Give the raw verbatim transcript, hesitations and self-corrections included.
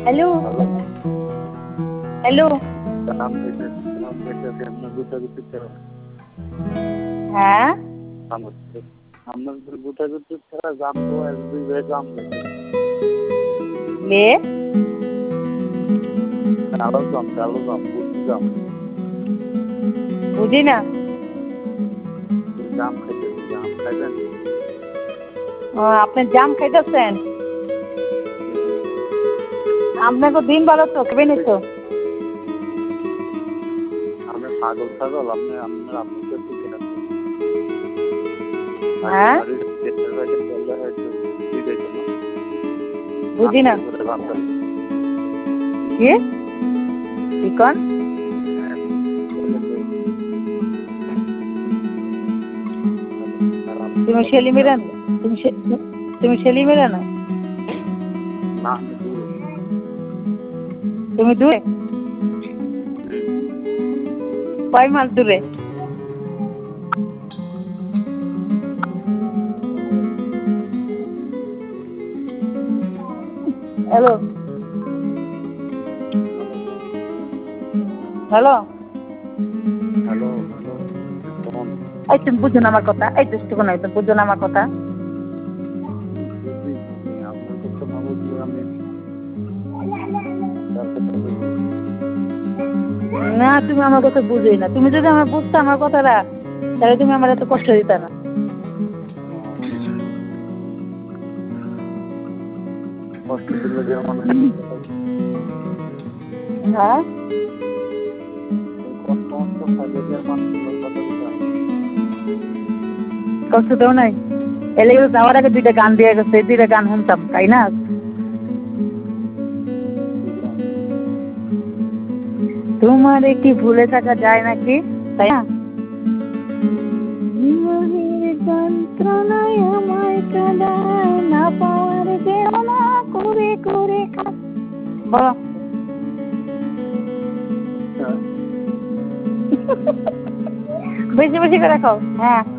hello hello হ্যাঁ লে বুঝি না ও আপনি জাম খাইতেছেন আপনাকে দিন ভালো তো খেবেন তো পাগল পাগল আপনি আপনার হ্যাঁ বুঝি না কি কি কন তুমি শেলি মেরা না তুমি তুমি শেলি মেরা না তুমি দূরে কয় মাস দূরে হ্যালো হ্যালো হ্যালো এই তুমি বুঝো না আমার কথা এই দুষ্টু কোনো তুমি বুঝো না আমার কথা না তুমি আমার কথা বুঝোই না তুমি যদি আমার বুঝতে আমার কথাটা তাহলে তুমি আমার এত কষ্ট দিতে না হ্যাঁ কষ্ট দেও নাই এলে যাওয়ার আগে দুইটা গান দিয়ে গেছে দুইটা গান শুনতাম তাই না তোমার কি ভুলে থাকা যায় নাকি তাই না যন্ত্রণায় আমায় কাঁদায় না পাওয়ার বেদনা করে করে বলো বেশি বেশি করে খাও হ্যাঁ